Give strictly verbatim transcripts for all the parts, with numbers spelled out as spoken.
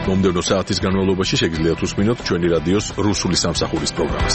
მომდევნო საათის განმავლობაში შეგიძლიათ უსმინოთ ჩვენი რადიოს რუსული სამსახურის პროგრამას.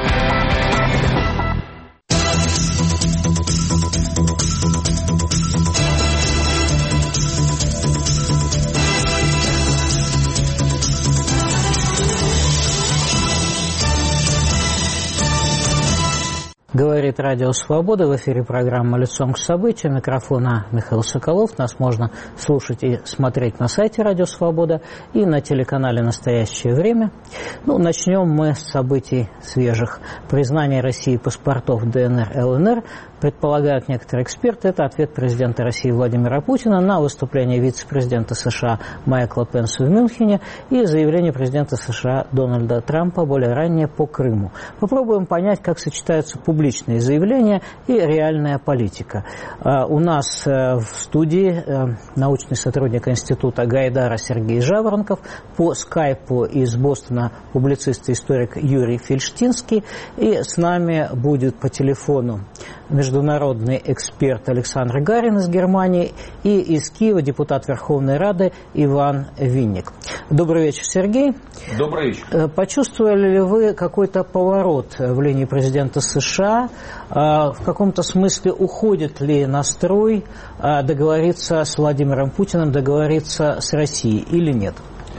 Говорит Радио Свобода, в эфире программа «Лицом к событию». Микрофона Михаил Соколов. Нас можно слушать и смотреть на сайте Радио Свобода и на телеканале «Настоящее время». Ну, начнем мы с событий свежих. Признание России паспортов ДНР, ЛНР, предполагают некоторые эксперты, это ответ президента России Владимира Путина на выступление вице-президента США Майкла Пенса в Мюнхене и заявление президента США Дональда Трампа более ранее по Крыму. Попробуем понять, как сочетаются публичные заявления и реальная политика. У нас в студии научный сотрудник Института Гайдара Сергей Жаворонков, по скайпу из Бостона публицист и историк Юрий Фельштинский, и с нами будет по телефону международный эксперт Александр Гарин из Германии и из Киева депутат Верховной Рады Иван Винник. Добрый вечер, Сергей. Добрый вечер. Почувствовали ли вы какой-то поворот в линии президента США? В каком-то смысле уходит ли настрой договориться с Владимиром Путиным, договориться с Россией или нет?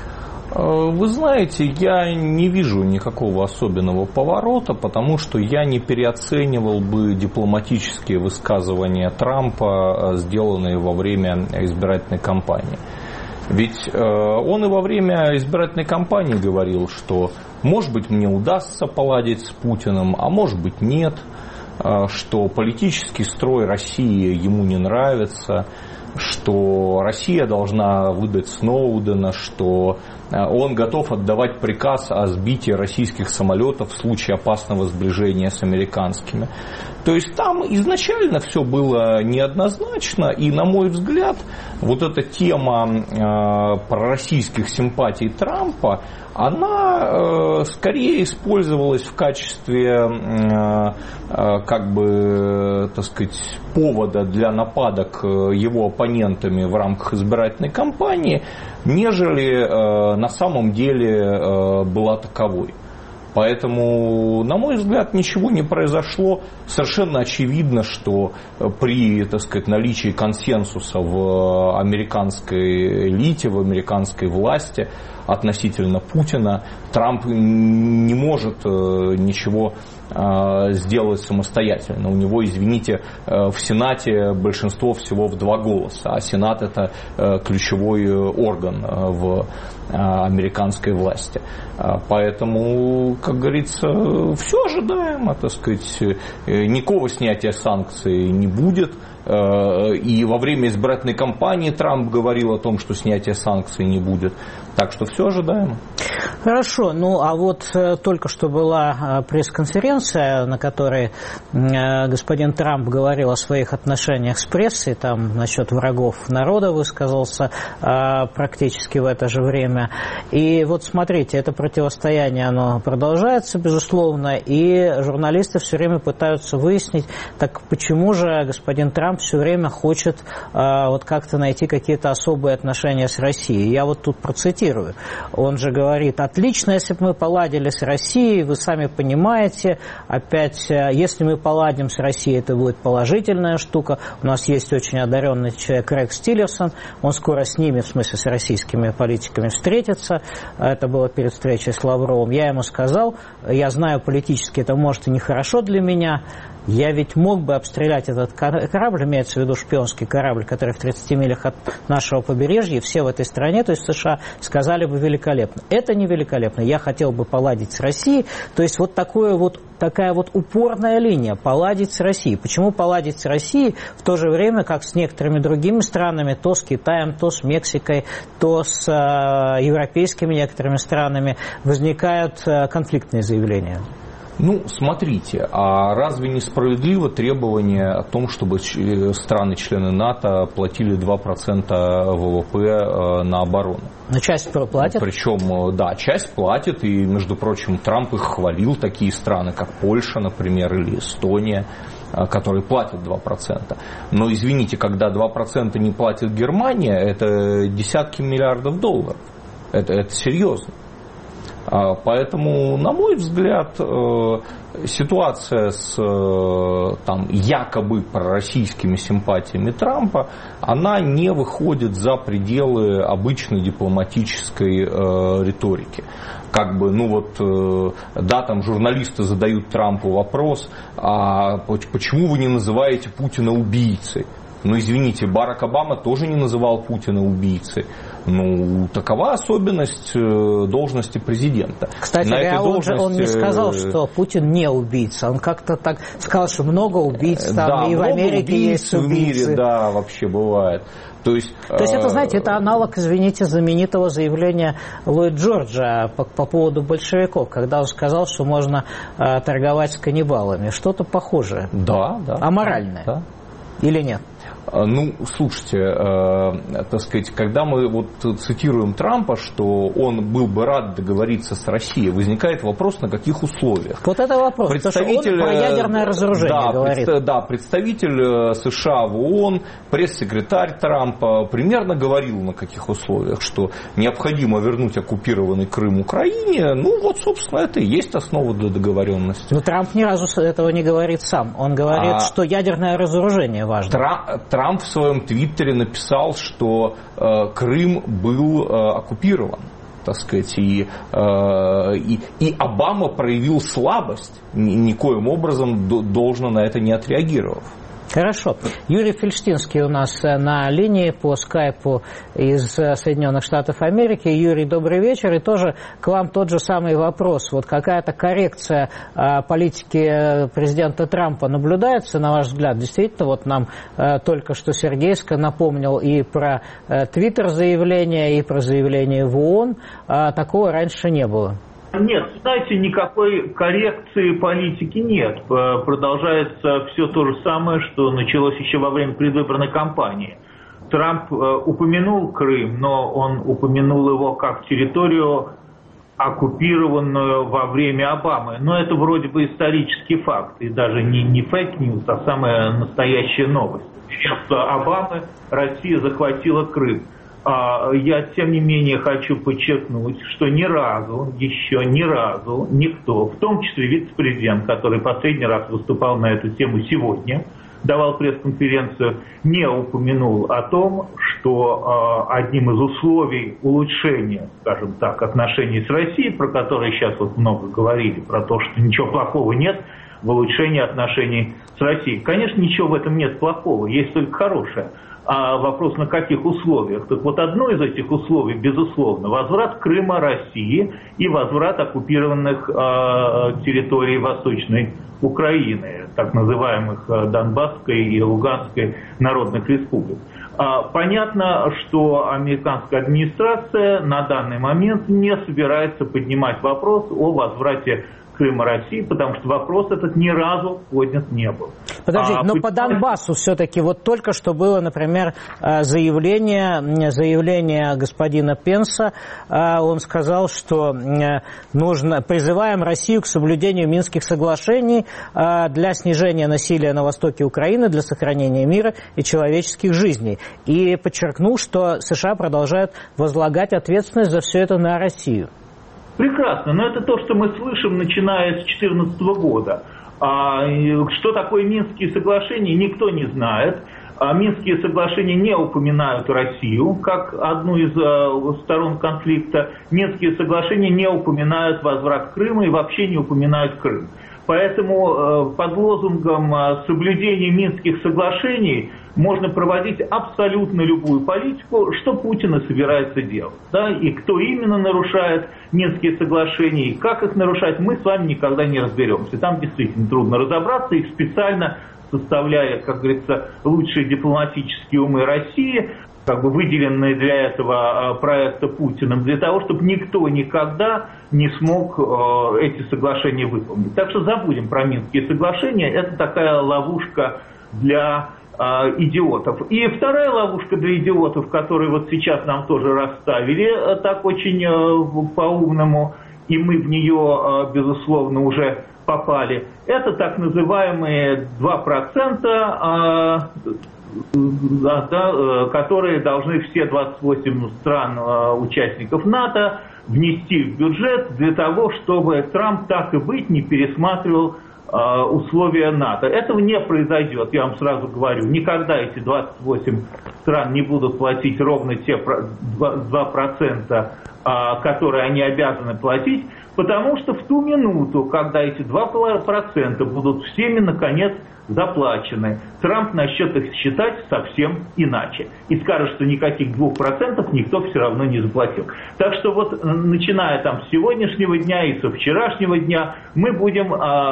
Вы знаете, я не вижу никакого особенного поворота, потому что я не переоценивал бы дипломатические высказывания Трампа, сделанные во время избирательной кампании. Ведь он и во время избирательной кампании говорил, что, может быть, мне удастся поладить с Путиным, а может быть, нет, что политический строй России ему не нравится, что Россия должна выдать Сноудена, что он готов отдавать приказ о сбитии российских самолетов в случае опасного сближения с американскими. То есть там изначально все было неоднозначно, и, на мой взгляд, вот эта тема э, пророссийских симпатий Трампа, она э, скорее использовалась в качестве э, э, как бы, так сказать, повода для нападок его оппонентами в рамках избирательной кампании, нежели э, на самом деле э, была таковой. Поэтому, на мой взгляд, ничего не произошло. Совершенно очевидно, что при, так сказать, наличии консенсуса в американской элите, в американской власти относительно Путина, Трамп не может ничего сделать самостоятельно. У него, извините, в Сенате большинство всего в два голоса, а Сенат – это ключевой орган в американской власти. Поэтому, как говорится, все ожидаемо, так сказать, никакого снятия санкций не будет. И во время избирательной кампании Трамп говорил о том, что снятия санкций не будет. Так что все ожидаемо. Хорошо. Ну, а вот только что была пресс-конференция, на которой господин Трамп говорил о своих отношениях с прессой, там насчет врагов народа высказался практически в это же время. И вот смотрите, это противостояние, оно продолжается, безусловно, и журналисты все время пытаются выяснить, так почему же господин Трамп все время хочет вот как-то найти какие-то особые отношения с Россией. Я вот тут процитирую. Он же говорит: отлично, если бы мы поладили с Россией, вы сами понимаете, опять, если мы поладим с Россией, это будет положительная штука. У нас есть очень одаренный человек Рекс Тиллерсон, он скоро с ними, в смысле с российскими политиками, встретится. Это было перед встречей с Лавровым. Я ему сказал, я знаю, политически это может и нехорошо для меня, я ведь мог бы обстрелять этот корабль, имеется в виду шпионский корабль, который в тридцати милях от нашего побережья, и все в этой стране, то есть США, сказали бы великолепно. Это не великолепно. Я хотел бы поладить с Россией. То есть вот, такое вот такая вот упорная линия – поладить с Россией. Почему поладить с Россией в то же время, как с некоторыми другими странами, то с Китаем, то с Мексикой, то с э, европейскими некоторыми странами возникают э, конфликтные заявления? Ну, смотрите, а разве несправедливо требование о том, чтобы страны-члены НАТО платили два процента ВВП на оборону? Но часть платит. Причем, да, часть платит, и, между прочим, Трамп их хвалил, такие страны, как Польша, например, или Эстония, которые платят два процента. Но, извините, когда два процента не платит Германия, это десятки миллиардов долларов. Это, это серьезно. Поэтому, на мой взгляд, ситуация с там, якобы пророссийскими симпатиями Трампа, она не выходит за пределы обычной дипломатической риторики. Как бы, ну вот, да, там журналисты задают Трампу вопрос, а почему вы не называете Путина убийцей? Ну, извините, Барак Обама тоже не называл Путина убийцей. Ну, такова особенность должности президента. Кстати, На этой он, должности... же, он не сказал, что Путин не убийца. Он как-то так сказал, что много убийц там, да, и в Америке убийц есть убийцы. В мире, да, вообще бывает. То есть, То есть это, знаете, это аналог, извините, знаменитого заявления Ллойд Джорджа по, по поводу большевиков, когда он сказал, что можно э, торговать с каннибалами. Что-то похожее. Да, да. Аморальное. Да. Или нет? Ну, слушайте, э, так сказать, когда мы вот цитируем Трампа, что он был бы рад договориться с Россией, возникает вопрос, на каких условиях. Вот это вопрос, представитель, потому что он про ядерное разоружение да, говорит. Предста- да, представитель США в ООН, пресс-секретарь Трампа примерно говорил, на каких условиях, что необходимо вернуть оккупированный Крым Украине. Ну, вот, собственно, это и есть основа для договоренности. Но Трамп ни разу этого не говорит сам. Он говорит, а... что ядерное разоружение важно. Трамп... Трамп в своем твиттере написал, что э, Крым был э, оккупирован, так сказать, и, э, и, и Обама проявил слабость, никоим образом до, должно на это не отреагировав. Хорошо. Юрий Фельштинский у нас на линии по скайпу из Соединенных Штатов Америки. Юрий, добрый вечер. И тоже к вам тот же самый вопрос. Вот какая-то коррекция э, политики президента Трампа наблюдается, на ваш взгляд? Действительно, вот нам э, только что Сергейско напомнил и про э, твиттер-заявление, и про заявление в ООН. Э, такого раньше не было. Нет, знаете, никакой коррекции политики нет. Продолжается все то же самое, что началось еще во время предвыборной кампании. Трамп упомянул Крым, но он упомянул его как территорию, оккупированную во время Обамы. Но это вроде бы исторический факт, и даже не, не фейк-ньюс, а самая настоящая новость. Вместо Обамы Россия захватила Крым. Я, тем не менее, хочу подчеркнуть, что ни разу, еще ни разу никто, в том числе вице-президент, который последний раз выступал на эту тему сегодня, давал пресс-конференцию, не упомянул о том, что одним из условий улучшения, скажем так, отношений с Россией, про которые сейчас вот много говорили, про то, что ничего плохого нет в улучшении отношений с Россией. Конечно, ничего в этом нет плохого, есть только хорошее. А вопрос, на каких условиях? Так вот, одно из этих условий, безусловно, возврат Крыма России и возврат оккупированных э, территорий Восточной Украины, так называемых э, Донбасской и Луганской народных республик. А, понятно, что американская администрация на данный момент не собирается поднимать вопрос о возврате Крыма России, потому что вопрос этот ни разу поднят не был. Подождите, а, но по Донбассу все-таки вот только что было, например, заявление, заявление господина Пенса. Он сказал, что нужно, призываем Россию к соблюдению Минских соглашений для снижения насилия на востоке Украины, для сохранения мира и человеческих жизней. И подчеркнул, что США продолжают возлагать ответственность за все это на Россию. Прекрасно, но это то, что мы слышим, начиная с две тысячи четырнадцатого года. А что такое Минские соглашения, никто не знает. А Минские соглашения не упоминают Россию как одну из а, сторон конфликта. Минские соглашения не упоминают возврат Крыма и вообще не упоминают Крым. Поэтому э, под лозунгом э, соблюдения Минских соглашений можно проводить абсолютно любую политику, что Путин и собирается делать. Да? И кто именно нарушает Минские соглашения, и как их нарушать, мы с вами никогда не разберемся. Там действительно трудно разобраться, их специально составляя, как говорится, лучшие дипломатические умы России, как бы выделенные для этого проекта Путиным, для того, чтобы никто никогда не смог э, эти соглашения выполнить. Так что забудем про Минские соглашения. Это такая ловушка для э, идиотов. И вторая ловушка для идиотов, которую вот сейчас нам тоже расставили э, так очень э, по-умному, и мы в нее, э, безусловно, уже попали, это так называемые два процента э, да, да, которые должны все двадцать восемь стран-участников НАТО внести в бюджет для того, чтобы Трамп так и быть не пересматривал условия НАТО. Этого не произойдет, я вам сразу говорю. Никогда эти двадцать восемь стран не будут платить ровно те два процента, которые они обязаны платить, потому что в ту минуту, когда эти два процента будут всеми, наконец, заплачены, Трамп начнет их считать совсем иначе. И скажет, что никаких двух процентов никто все равно не заплатил. Так что вот, начиная там с сегодняшнего дня и со вчерашнего дня, мы будем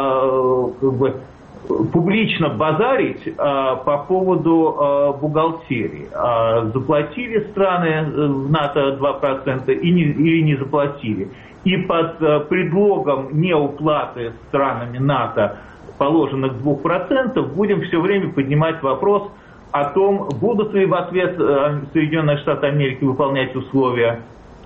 э, как бы, публично базарить э, по поводу э, бухгалтерии. Э, заплатили страны в НАТО два процента и не, или не заплатили. И под э, предлогом неуплаты странами НАТО положенных двух процентов будем все время поднимать вопрос о том, будут ли в ответ Соединенные Штаты Америки выполнять условия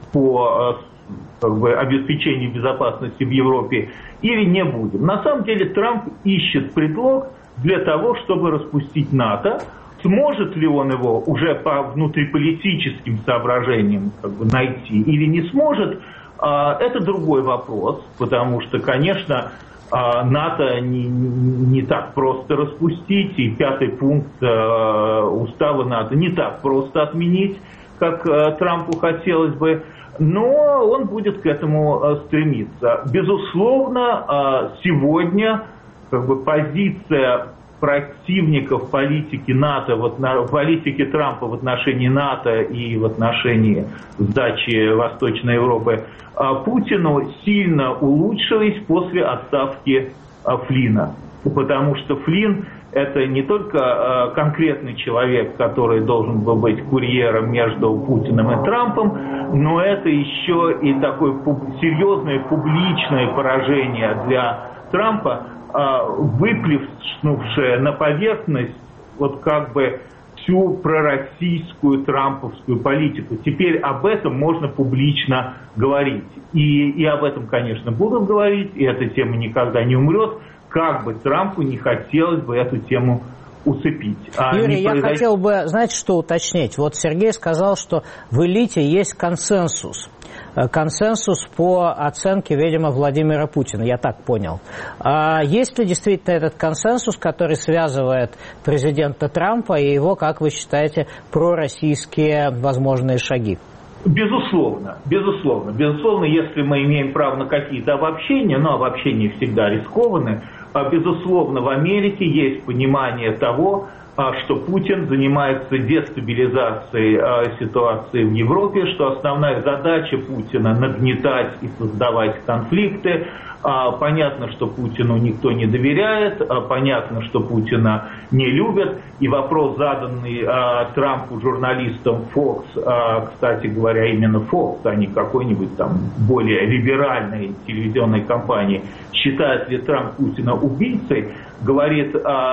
по как бы, обеспечению безопасности в Европе или не будем. На самом деле Трамп ищет предлог для того, чтобы распустить НАТО. Сможет ли он его уже по внутриполитическим соображениям как бы, найти или не сможет, это другой вопрос, потому что, конечно, НАТО не, не так просто распустить, и пятый пункт э, устава НАТО не так просто отменить, как э, Трампу хотелось бы, но он будет к этому э, стремиться. Безусловно, э, сегодня как бы, позиция противников политики НАТО, вот, на, политики Трампа в отношении НАТО и в отношении сдачи Восточной Европы Путину сильно улучшились после отставки Флина. Потому что Флин – это не только конкретный человек, который должен был быть курьером между Путиным и Трампом, но это еще и такое серьезное публичное поражение для Трампа, выплеснувшее на поверхность вот как бы всю пророссийскую трамповскую политику. Теперь об этом можно публично говорить. И, и об этом, конечно, будут говорить, и эта тема никогда не умрет, как бы Трампу не хотелось бы эту тему уцепить. А Юрий, я произойдет... хотел бы, знаете, что уточнить? Вот Сергей сказал, что в элите есть консенсус. Консенсус по оценке, видимо, Владимира Путина, я так понял. А есть ли действительно этот консенсус, который связывает президента Трампа и его, как вы считаете, пророссийские возможные шаги? Безусловно, безусловно. Безусловно, если мы имеем право на какие-то обобщения, но обобщения всегда рискованы, безусловно, в Америке есть понимание того, что Путин занимается дестабилизацией ситуации в Европе, что основная задача Путина – нагнетать и создавать конфликты. Понятно, что Путину никто не доверяет, понятно, что Путина не любят. И вопрос, заданный Трампу журналистам Fox, кстати говоря, именно Fox, а не какой-нибудь там более либеральной телевизионной компании, считает ли Трамп Путина убийцей, говорит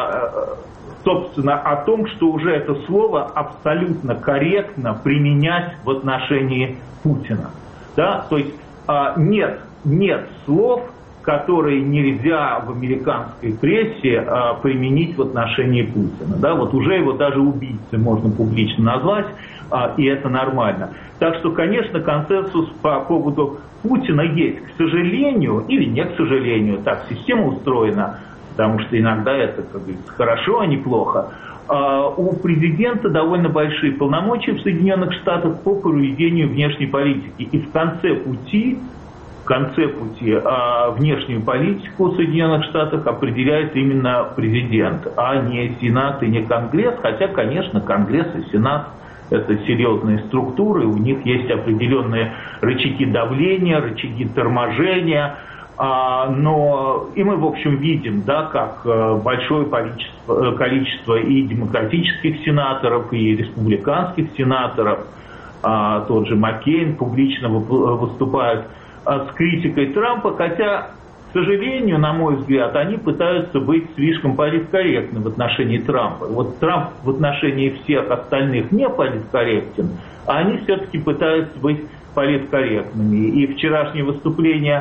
собственно, о том, что уже это слово абсолютно корректно применять в отношении Путина. Да? То есть нет, нет слов, которые нельзя в американской прессе применить в отношении Путина. Да? Вот уже его даже убийцей можно публично назвать, и это нормально. Так что, конечно, консенсус по поводу Путина есть. К сожалению, или не к сожалению, так система устроена, потому что иногда это, как говорится, хорошо, а не плохо. А у президента довольно большие полномочия в Соединенных Штатах по проведению внешней политики. И в конце пути, в конце пути а, внешнюю политику в Соединенных Штатах определяет именно президент, а не Сенат и не Конгресс. Хотя, конечно, Конгресс и Сенат – это серьезные структуры, у них есть определенные рычаги давления, рычаги торможения. А, но и мы, в общем, видим, да, как большое количество, количество и демократических сенаторов, и республиканских сенаторов, а, тот же Маккейн, публично выступают а, с критикой Трампа, хотя, к сожалению, на мой взгляд, они пытаются быть слишком политкорректны в отношении Трампа. Вот Трамп в отношении всех остальных не политкорректен, а они все-таки пытаются быть политкорректными. И вчерашнее выступление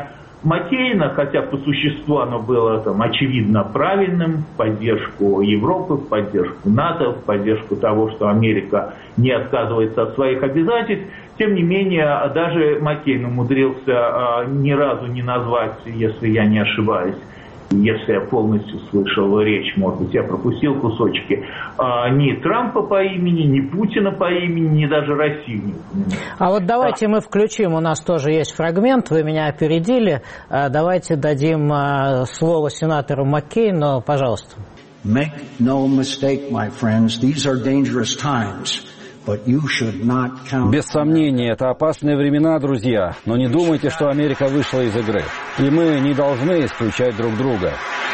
Маккейна, хотя по существу оно было там, очевидно правильным, в поддержку Европы, в поддержку НАТО, в поддержку того, что Америка не отказывается от своих обязательств, тем не менее, даже Маккейн умудрился а, ни разу не назвать, если я не ошибаюсь, если я полностью слышал речь, может быть, я пропустил кусочки, а, ни Трампа по имени, ни Путина по имени, ни даже Россию не упомянул. А вот давайте а... мы включим, у нас тоже есть фрагмент, вы меня опередили, давайте дадим слово сенатору Маккейну, пожалуйста. Make no mistake, my friends, these are dangerous times. Без сомнения, это опасные времена, друзья, но не думайте, что Америка вышла из игры. И мы не должны исключать друг друга.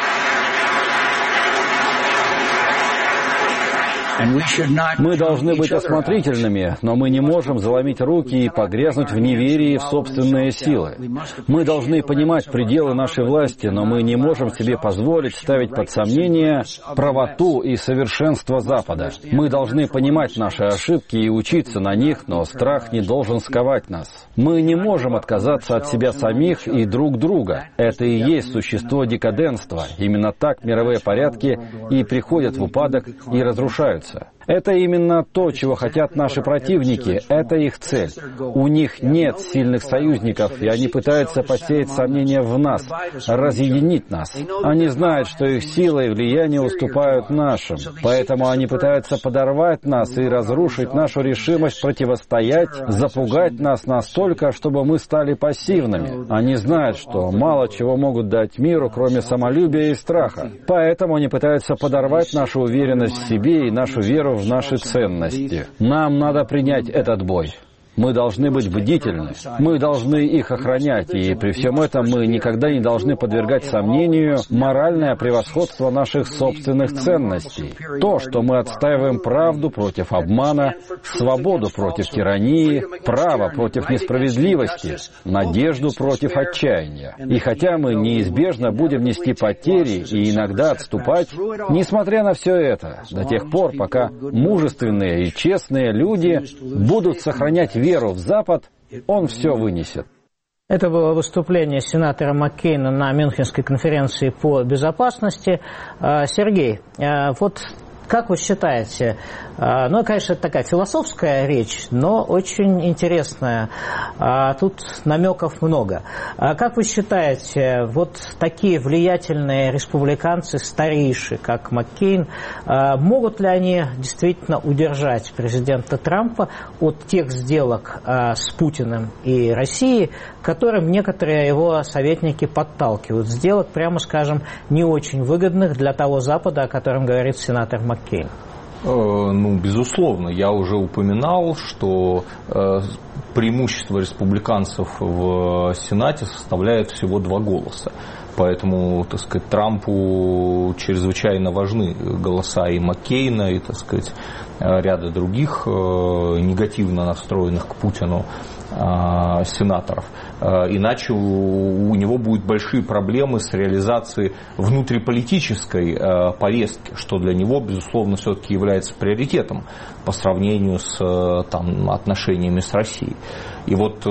Мы должны быть осмотрительными, но мы не можем заломить руки и погрязнуть в неверии в собственные силы. Мы должны понимать пределы нашей власти, но мы не можем себе позволить ставить под сомнение правоту и совершенство Запада. Мы должны понимать наши ошибки и учиться на них, но страх не должен сковать нас. Мы не можем отказаться от себя самих и друг друга. Это и есть существо декаденства. Именно так мировые порядки и приходят в упадок и разрушаются. Это именно то, чего хотят наши противники. Это их цель. У них нет сильных союзников, и они пытаются посеять сомнения в нас, разъединить нас. Они знают, что их сила и влияние уступают нашим. Поэтому они пытаются подорвать нас и разрушить нашу решимость противостоять, запугать нас настолько, чтобы мы стали пассивными. Они знают, что мало чего могут дать миру, кроме самолюбия и страха. Поэтому они пытаются подорвать нашу уверенность в себе и нашу веру в наши ценности. Нам надо принять этот бой. Мы должны быть бдительны, мы должны их охранять, и при всем этом мы никогда не должны подвергать сомнению моральное превосходство наших собственных ценностей. То, что мы отстаиваем правду против обмана, свободу против тирании, право против несправедливости, надежду против отчаяния. И хотя мы неизбежно будем нести потери и иногда отступать, несмотря на все это, до тех пор, пока мужественные и честные люди будут сохранять веру веру в Запад, он все вынесет. Это было выступление сенатора Маккейна на Мюнхенской конференции по безопасности. Сергей, вот как вы считаете, ну, конечно, это такая философская речь, но очень интересная. Тут намеков много. Как вы считаете, вот такие влиятельные республиканцы, старейшие, как Маккейн, могут ли они действительно удержать президента Трампа от тех сделок с Путиным и Россией, к которым некоторые его советники подталкивают? Сделок, прямо скажем, не очень выгодных для того Запада, о котором говорит сенатор Маккейн. Ну, безусловно, я уже упоминал, что э, преимущество республиканцев в Сенате составляет всего два голоса. Поэтому, так сказать, Трампу чрезвычайно важны голоса и Маккейна, и, так сказать, ряда других э, негативно настроенных к Путину э, сенаторов. Иначе у него будут большие проблемы с реализацией внутриполитической повестки, что для него, безусловно, все-таки является приоритетом по сравнению с там, отношениями с Россией. И вот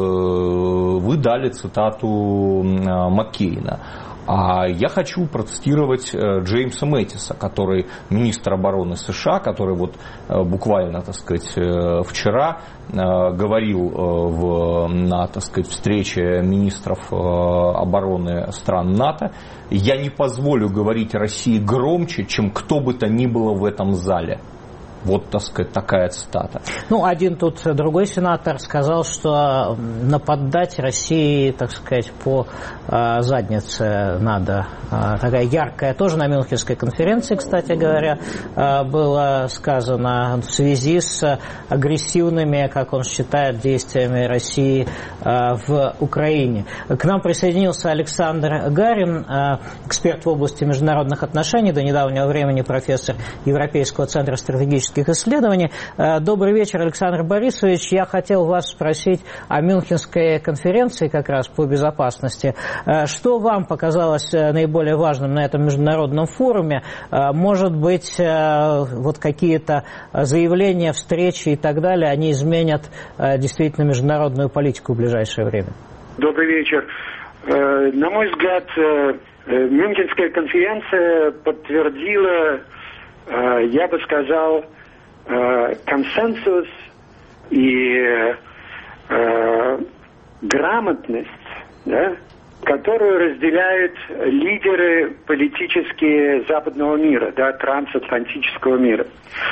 вы дали цитату Маккейна. А я хочу процитировать Джеймса Мэттиса, который министр обороны США, который вот буквально, так сказать, вчера говорил в, на, так сказать, встрече министров обороны стран НАТО: «Я не позволю говорить России громче, чем кто бы то ни было в этом зале». Вот, так сказать, такая цитата. Ну, один тут другой сенатор сказал, что нападать России, так сказать, по э, заднице надо. Э, такая яркая, тоже на Мюнхенской конференции, кстати говоря, э, было сказано в связи с агрессивными, как он считает, действиями России э, в Украине. К нам присоединился Александр Гарин, э, эксперт в области международных отношений, до недавнего времени профессор Европейского центра стратегических исследований. Добрый вечер, Александр Борисович. Я хотел вас спросить о Мюнхенской конференции как раз по безопасности. Что вам показалось наиболее важным на этом международном форуме? Может быть, вот какие-то заявления, встречи и так далее, они изменят действительно международную политику в ближайшее время? Добрый вечер. На мой взгляд, Мюнхенская конференция подтвердила, я бы сказал, консенсус и грамотность, да, которую разделяют лидеры политические западного мира, да, трансатлантического мира.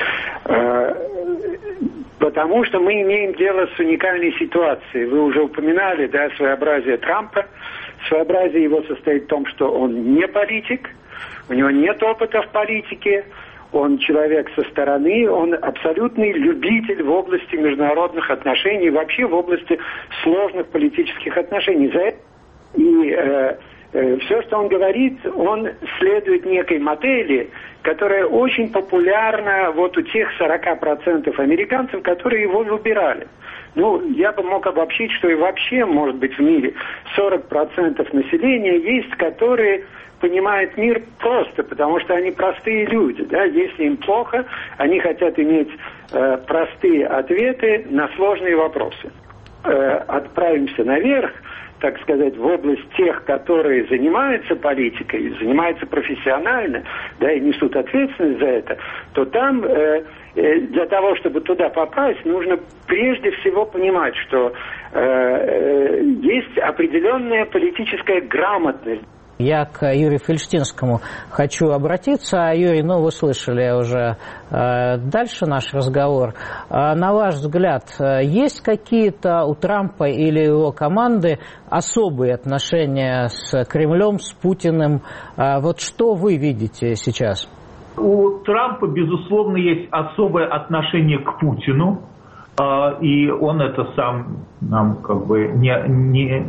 Потому что мы имеем дело с уникальной ситуацией. Вы уже упоминали, да, своеобразие Трампа. Своеобразие его состоит в том, что он не политик, у него нет опыта в политике, он человек со стороны, он абсолютный любитель в области международных отношений, вообще в области сложных политических отношений. За это и э, э, все, что он говорит, он следует некой модели, которая очень популярна вот у тех сорока процентов американцев, которые его выбирали. Ну, я бы мог обобщить, что и вообще, может быть, в мире сорок процентов населения есть, которые понимают мир просто, потому что они простые люди, да, если им плохо, они хотят иметь э, простые ответы на сложные вопросы. Э, отправимся наверх, так сказать, в область тех, которые занимаются политикой, занимаются профессионально, да, и несут ответственность за это, то там э, э, для того, чтобы туда попасть, нужно прежде всего понимать, что э, э, есть определенная политическая грамотность. Я к Юрию Фельштинскому хочу обратиться. Юрий, ну вы слышали уже э, дальше наш разговор. Э, на ваш взгляд, есть какие-то у Трампа или его команды особые отношения с Кремлем, с Путиным? Э, вот что вы видите сейчас? У Трампа, безусловно, есть особое отношение к Путину, э, и он это сам нам как бы не, не,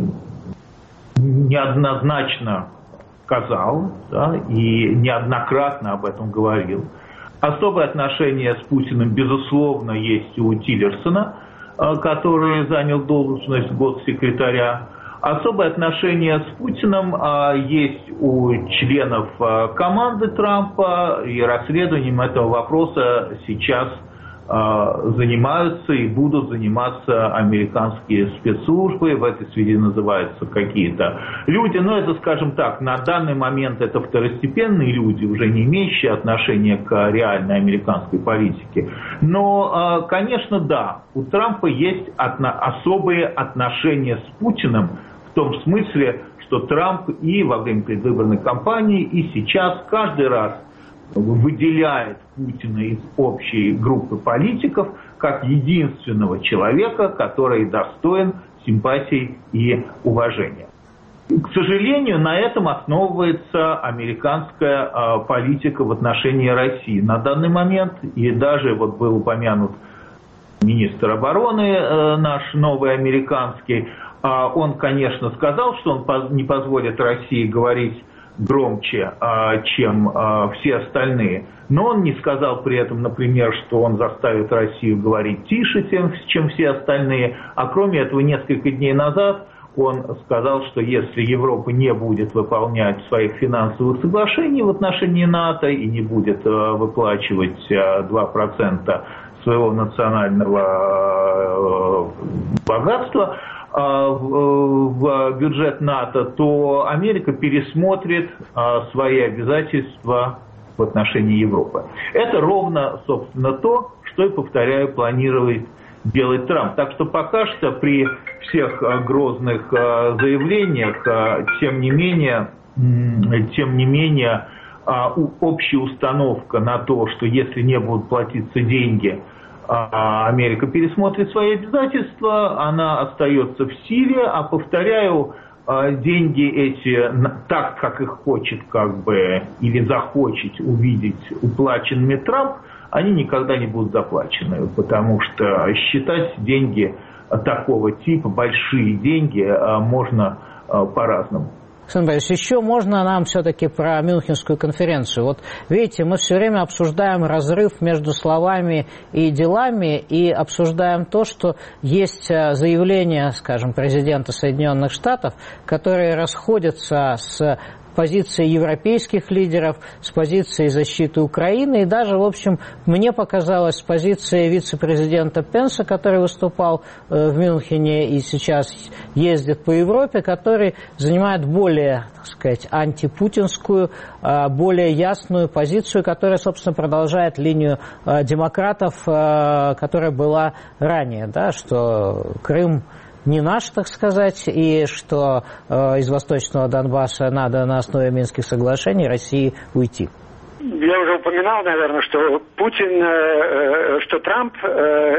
неоднозначно сказал, да, и неоднократно об этом говорил. Особое отношение с Путиным, безусловно, есть у Тиллерсона, который занял должность госсекретаря. Особое отношение с Путиным есть у членов команды Трампа, и расследованием этого вопроса сейчас занимаются и будут заниматься американские спецслужбы. В этой связи называются какие-то люди. Но это, скажем так, на данный момент это второстепенные люди, уже не имеющие отношения к реальной американской политике. Но, конечно, да, у Трампа есть особые отношения с Путиным, в том смысле, что Трамп и во время предвыборной кампании, и сейчас каждый раз выделяет Путина из общей группы политиков как единственного человека, который достоин симпатий и уважения. К сожалению, на этом основывается американская э, политика в отношении России на данный момент. И даже вот был упомянут министр обороны э, наш новый американский. Э, он, конечно, сказал, что он поз- не позволит России говорить громче, чем все остальные. Но он не сказал при этом, например, что он заставит Россию говорить тише, чем все остальные. А кроме этого, несколько дней назад он сказал, что если Европа не будет выполнять своих финансовых соглашений в отношении НАТО и не будет выплачивать два процента своего национального богатства в бюджет НАТО, то Америка пересмотрит свои обязательства в отношении Европы. Это ровно, собственно, то, что, и повторяю, планирует делать Трамп. Так что пока что при всех грозных заявлениях, тем не менее, тем не менее, общая установка на то, что если не будут платиться деньги, Америка пересмотрит свои обязательства, она остается в силе, а, повторяю, деньги эти, так как их хочет как бы или захочет увидеть уплаченными Трамп, они никогда не будут заплачены, потому что считать деньги такого типа, большие деньги, можно по-разному. Александр Борисович, еще можно нам все-таки про Мюнхенскую конференцию? Вот видите, мы все время обсуждаем разрыв между словами и делами и обсуждаем то, что есть заявления, скажем, президента Соединенных Штатов, которые расходятся с позиции европейских лидеров, с позиции защиты Украины и даже, в общем, мне показалось, с позиции вице-президента Пенса, который выступал в Мюнхене и сейчас ездит по Европе, который занимает более, так сказать, антипутинскую, более ясную позицию, которая, собственно, продолжает линию демократов, которая была ранее, да, что Крым не наш, так сказать, и что э, из Восточного Донбасса надо на основе Минских соглашений России уйти. Я уже упоминал, наверное, что Путин, э, что Трамп э,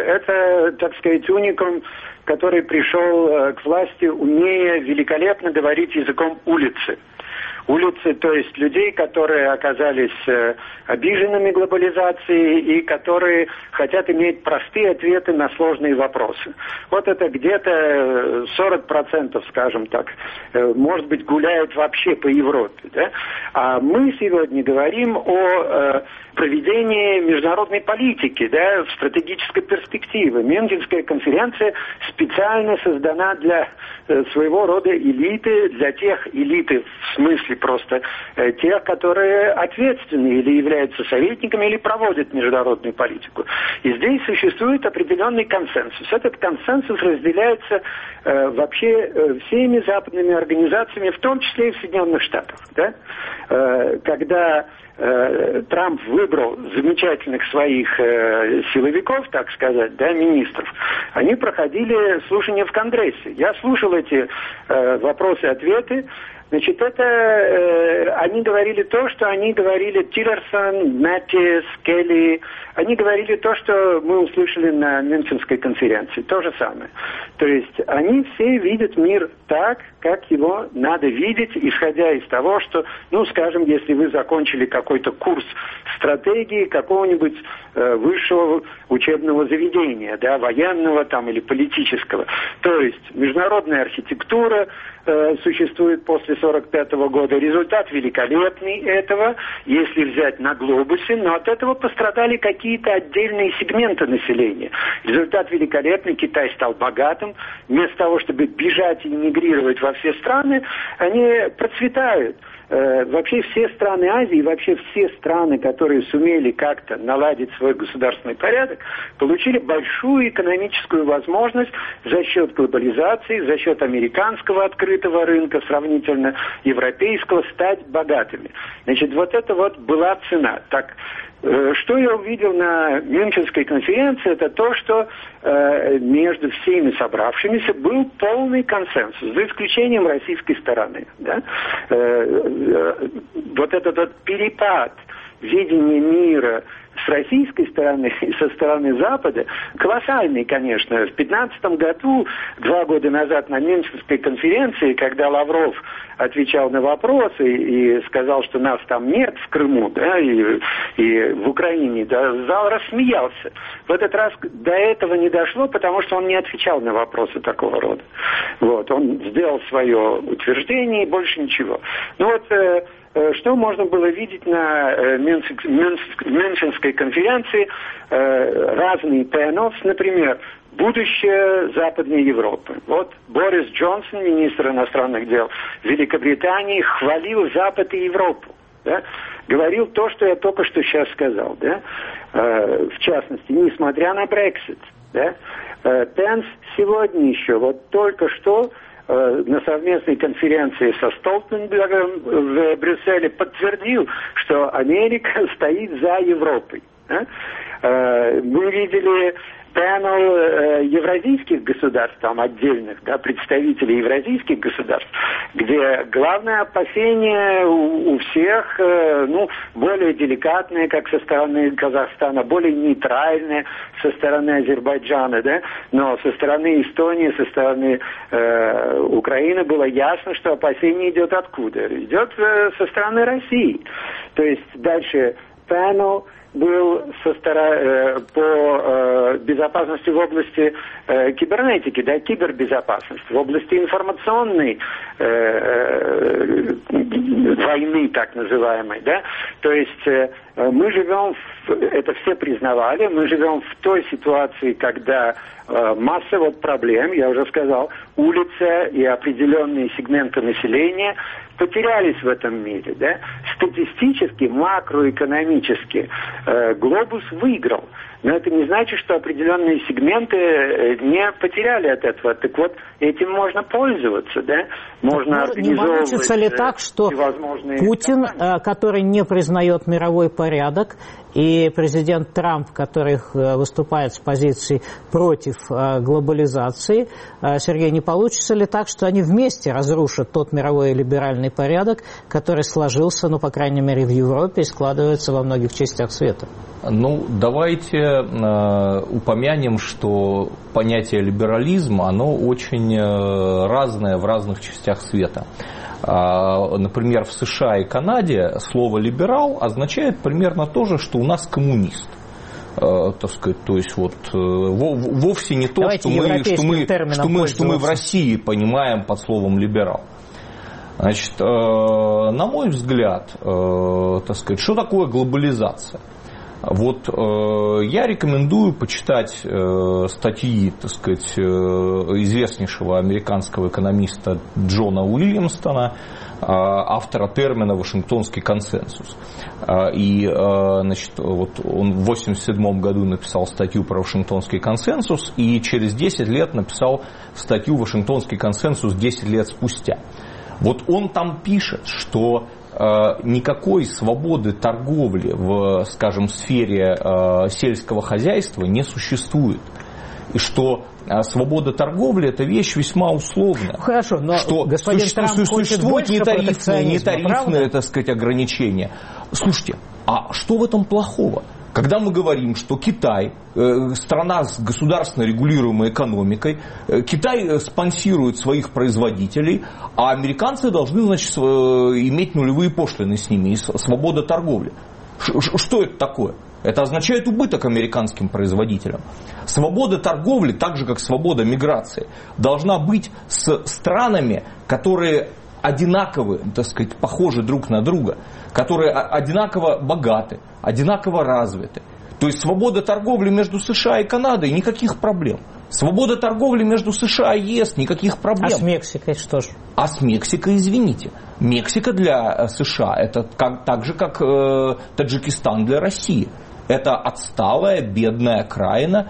это, так сказать, уникум, который пришел э, к власти, умея великолепно говорить языком улицы. Улицы, то есть людей, которые оказались э, обиженными глобализацией и которые хотят иметь простые ответы на сложные вопросы. Вот это где-то сорок процентов, скажем так, э, может быть, гуляют вообще по Европе. Да? А мы сегодня говорим о э, проведении международной политики, да, в стратегической перспективе. Мюнхенская конференция специально создана для э, своего рода элиты, для тех элиты в смысле просто э, тех, которые ответственны или являются советниками, или проводят международную политику. И здесь существует определенный консенсус. Этот консенсус разделяется э, вообще э, всеми западными организациями, в том числе и в Соединенных Штатах. Да? Э, когда э, Трамп выбрал замечательных своих э, силовиков, так сказать, да, министров, они проходили слушания в Конгрессе. Я слушал эти э, вопросы-ответы. Значит, это э, они говорили то, что они говорили Тиллерсон, Мэттис, Келли. Они говорили то, что мы услышали на Мюнхенской конференции. То же самое. То есть они все видят мир так, как его надо видеть, исходя из того, что, ну, скажем, если вы закончили какой-то курс стратегии какого-нибудь э, высшего учебного заведения, да, военного там или политического. То есть международная архитектура э, существует после сорок пятого года. Результат великолепный этого, если взять на глобусе, но от этого пострадали какие-то отдельные сегменты населения. Результат великолепный, Китай стал богатым. Вместо того, чтобы бежать и эмигрировать во все страны, они процветают. Вообще все страны Азии, вообще все страны, которые сумели как-то наладить свой государственный порядок, получили большую экономическую возможность за счет глобализации, за счет американского открытого рынка, сравнительно европейского, стать богатыми. Значит, вот это вот была цена. Так, что я увидел на Мюнхенской конференции, это то, что э, между всеми собравшимися был полный консенсус, за исключением российской стороны. Да? Э, э, вот этот вот перепад видения мира с российской стороны и со стороны Запада колоссальный, конечно. В две тысячи пятнадцатом году, два года назад на Мюнхенской конференции, когда Лавров отвечал на вопросы и сказал, что нас там нет в Крыму, да, и, и в Украине, да, зал рассмеялся. В этот раз до этого не дошло, потому что он не отвечал на вопросы такого рода. Вот, он сделал свое утверждение и больше ничего. Ну вот, э, что можно было видеть на э, Мюнхен, Мюнхенской конференции? Э, разные панелы, например, будущее Западной Европы. Вот Борис Джонсон, министр иностранных дел Великобритании, хвалил Запад и Европу. Да? Говорил то, что я только что сейчас сказал. Да? Э, в частности, несмотря на Брексит. Да? Э, Пенс сегодня еще, вот только что э, на совместной конференции со Столтенбергом в Брюсселе подтвердил, что Америка стоит за Европой. Да? Э, мы видели панел э, евразийских государств, там отдельных, да, представителей евразийских государств, где главное опасение у, у всех, э, ну, более деликатное, как со стороны Казахстана, более нейтральное со стороны Азербайджана, да, но со стороны Эстонии, со стороны э, Украины было ясно, что опасение идет откуда? Идет э, со стороны России. То есть дальше панел был со стороны, по безопасности в области кибернетики, да, кибербезопасности, в области информационной войны, так называемой, да. То есть мы живем, в, это все признавали, мы живем в той ситуации, когда масса вот проблем, я уже сказал, улица и определенные сегменты населения потерялись в этом мире, да? Статистически, макроэкономически э, глобус выиграл. Но это не значит, что определенные сегменты не потеряли от этого. Так вот, этим можно пользоваться, да? Можно так, не получится ли так, что Путин, который не признает мировой порядок, и президент Трамп, который выступает с позиции против глобализации, Сергей, не получится ли так, что они вместе разрушат тот мировой либеральный порядок, который сложился, ну, по крайней мере, в Европе и складывается во многих частях света? Ну, давайте э, упомянем, что понятие либерализма, оно очень э, разное в разных частях света. Э, например, в США и Канаде слово «либерал» означает примерно то же, что у нас «коммунист». Э, так сказать, то есть вот э, вовсе не то, что мы, что, мы, что, мы, что мы в России понимаем под словом «либерал». Значит, э, на мой взгляд, э, так сказать, что такое глобализация? Вот э, я рекомендую почитать э, статьи, так сказать, э, известнейшего американского экономиста Джона Уильямстона, э, автора термина «Вашингтонский консенсус». Э, и, э, значит, вот он в восемьдесят седьмом году написал статью про Вашингтонский консенсус, и через десять лет написал статью «Вашингтонский консенсус» десять лет спустя. Вот он там пишет, что никакой свободы торговли в, скажем, сфере э, сельского хозяйства не существует. И что э, свобода торговли – это вещь весьма условная. Хорошо, но что господин суще, Трамп существует нетарифное, нетарифное, так сказать, ограничение. Слушайте, а что в этом плохого? Когда мы говорим, что Китай, страна с государственно регулируемой экономикой, Китай спонсирует своих производителей, а американцы должны, значит, иметь нулевые пошлины с ними и свобода торговли. Что это такое? Это означает убыток американским производителям. Свобода торговли, так же как свобода миграции, должна быть с странами, которые одинаковы, так сказать, похожи друг на друга, которые одинаково богаты, одинаково развиты. То есть свобода торговли между США и Канадой – никаких проблем. Свобода торговли между США и ЕС – никаких проблем. А с Мексикой что ж? А с Мексикой, извините. Мексика для США – это как, так же, как э, Таджикистан для России. Это отсталая, бедная окраина.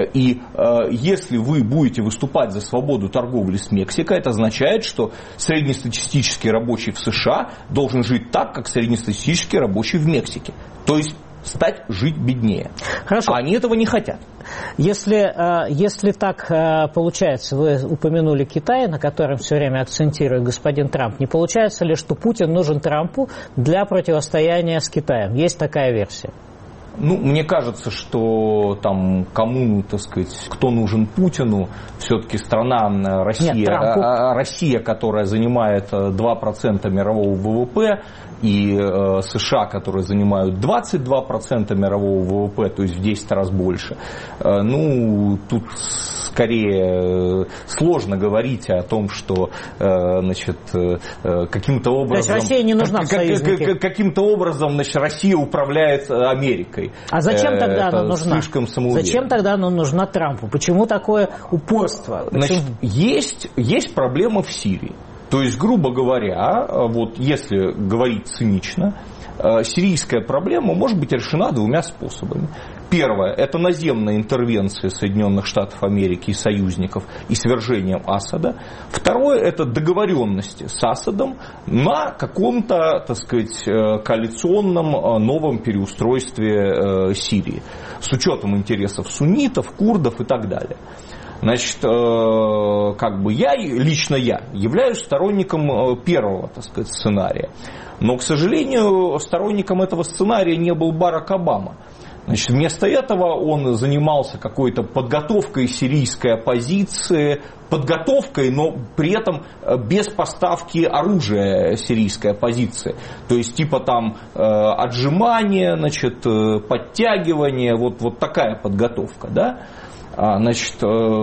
И э, если вы будете выступать за свободу торговли с Мексикой, это означает, что среднестатистический рабочий в США должен жить так, как среднестатистический рабочий в Мексике. То есть стать жить беднее. Хорошо. А они этого не хотят. Если, если так получается, вы упомянули Китай, на котором все время акцентирует господин Трамп, не получается ли, что Путин нужен Трампу для противостояния с Китаем? Есть такая версия? Ну, мне кажется, что там кому, так сказать, кто нужен Путину, все-таки страна Россия, Нет, Россия, которая занимает два процента мирового ВВП, и э, США, которые занимают двадцать два процента мирового ВВП, то есть в десять раз больше. Э, ну, тут скорее сложно говорить о том, что э, значит, э, каким-то образом... То есть Россия не нужна в союзники. Каким-то образом, значит, Россия управляет Америкой. А зачем тогда Это она нужна? Слишком самоуверенно. Зачем тогда она нужна Трампу? Почему такое упорство? Почему? Значит, есть, есть проблема в Сирии. То есть, грубо говоря, вот если говорить цинично, сирийская проблема может быть решена двумя способами. Первое – это наземная интервенция Соединенных Штатов Америки и союзников и свержением Асада. Второе – это договоренности с Асадом на каком-то, так сказать, коалиционном новом переустройстве Сирии с учетом интересов суннитов, курдов и так далее. Значит, как бы я, лично я, являюсь сторонником первого, так сказать, сценария. Но, к сожалению, сторонником этого сценария не был Барак Обама. Значит, вместо этого он занимался какой-то подготовкой сирийской оппозиции подготовкой, но при этом без поставки оружия сирийской оппозиции. То есть типа там отжимания, значит, подтягивания, вот, вот такая подготовка, да? Значит,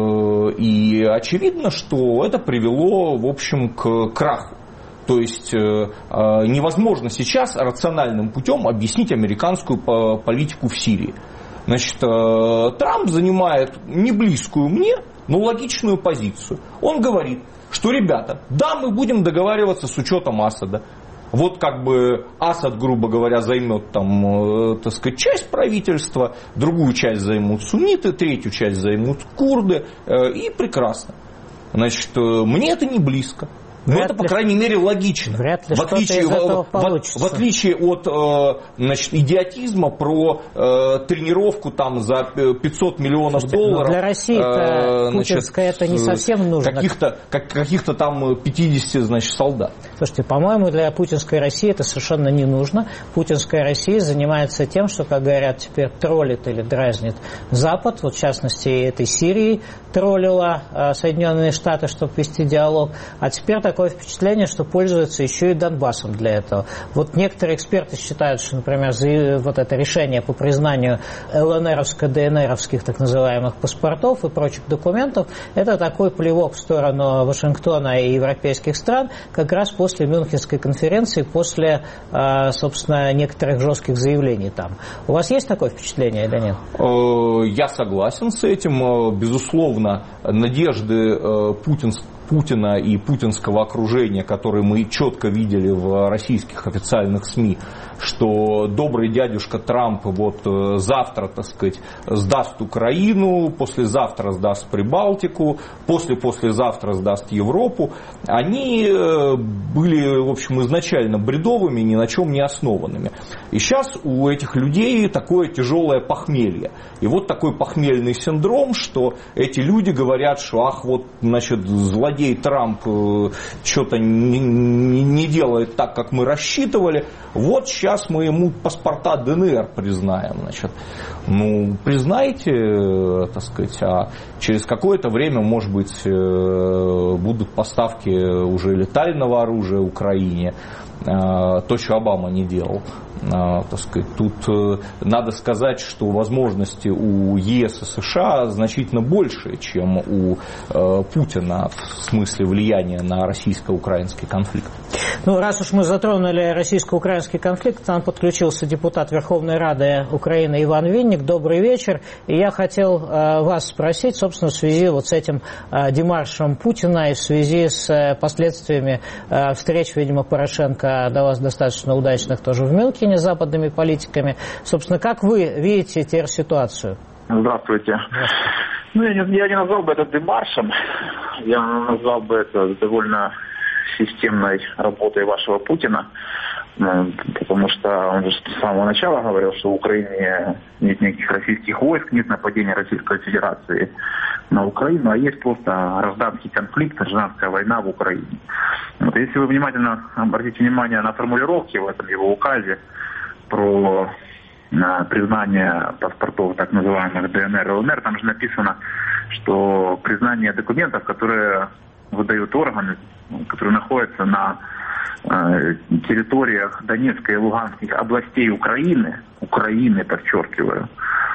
и очевидно, что это привело, в общем, к краху. То есть невозможно сейчас рациональным путем объяснить американскую политику в Сирии. Значит, Трамп занимает не близкую мне, но логичную позицию. Он говорит, что, ребята, да, мы будем договариваться с учетом Асада. Вот как бы Асад, грубо говоря, займет там, так сказать, часть правительства, другую часть займут сунниты, третью часть займут курды, и прекрасно. Значит, мне это не близко. Но это, по крайней мере, логично. Вряд ли в отличие, что-то из этого в, получится. В отличие от значит, идиотизма про э, тренировку там, за пятьсот миллионов Слушайте, долларов. Для России э, путинская это не совсем нужно. Каких-то, как, каких-то там пятьдесят, значит, солдат. Слушайте, по-моему, для путинской России это совершенно не нужно. Путинская Россия занимается тем, что, как говорят, теперь троллит или дразнит Запад. Вот, в частности, этой Сирии троллила э, Соединенные Штаты, чтобы вести диалог. А теперь так такое впечатление, что пользуются еще и Донбассом для этого. Вот некоторые эксперты считают, что, например, вот это решение по признанию ЛНРовско-ДНРовских так называемых паспортов и прочих документов, это такой плевок в сторону Вашингтона и европейских стран, как раз после Мюнхенской конференции, после, собственно, некоторых жестких заявлений там. У вас есть такое впечатление или нет? Я согласен с этим. Безусловно, надежды путинских Путина и путинского окружения, которые мы четко видели в российских официальных СМИ, что добрый дядюшка Трамп вот завтра, так сказать, сдаст Украину, послезавтра сдаст Прибалтику, после-послезавтра сдаст Европу, они были, в общем, изначально бредовыми, ни на чем не основанными. И сейчас у этих людей такое тяжелое похмелье. И вот такой похмельный синдром, что эти люди говорят, что ах, вот, значит, злодей Трамп что-то не, не, не делает так, как мы рассчитывали, вот сейчас мы ему паспорта ДНР признаем. Значит. Ну, признайте, так сказать, а через какое-то время, может быть, будут поставки уже летального оружия Украине, то, что Обама не делал. Так сказать, тут надо сказать, что возможности у ЕС и США значительно больше, чем у Путина в смысле влияния на российско-украинский конфликт. Ну, раз уж мы затронули российско-украинский конфликт, к нам подключился депутат Верховной Рады Украины Иван Винник. Добрый вечер. И я хотел э, вас спросить, собственно, в связи вот с этим э, демаршем Путина и в связи с э, последствиями э, встреч, видимо, Порошенко до вас достаточно удачных тоже в Мюнхене с западными политиками. Собственно, как вы видите теперь ситуацию? Здравствуйте. Ну, я не, я не назвал бы это демаршем. Я назвал бы это довольно системной работой вашего Путина, потому что он же с самого начала говорил, что в Украине нет никаких российских войск, нет нападения Российской Федерации на Украину, а есть просто гражданский конфликт, гражданская война в Украине. Вот, если вы внимательно обратите внимание на формулировки в этом его указе про на признание паспортов так называемых ДНР и ЛНР, там же написано, что признание документов, которые выдают органы, которые находятся на э, территориях Донецкой и Луганской областей Украины, Украины, подчеркиваю,